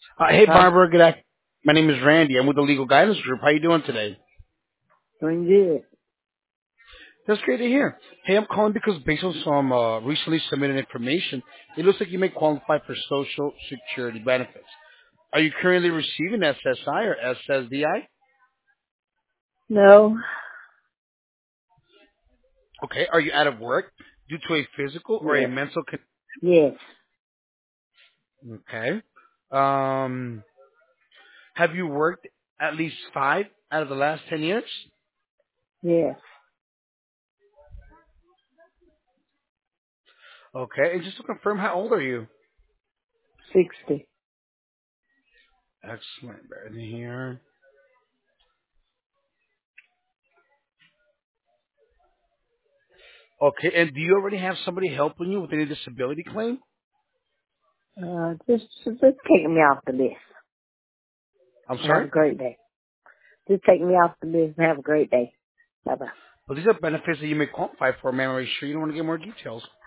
Hey, Huh? Barbara. Good afternoon. My name is Randy. I'm with the Legal Guidance Group. How you doing today? Doing good. That's great to hear. Hey, I'm calling because based on some recently submitted information, it looks like you may qualify for Social Security benefits. Are you currently receiving SSI or SSDI? No. Okay. Are you out of work due to a physical or a Yes. mental Yes. Okay. Um, have you worked at least 5 out of the last 10 years? Yes. Okay. And just to confirm, how old are you? 60. Excellent. Bear with me here. Okay, and do you already have somebody helping you with any disability claim? Just take me off the list. I'm And have sorry? a great day. Just take me off the list and have a great day. Bye bye. Well, these are benefits that you may qualify for, ma'am. Are you sure you don't want to get more details?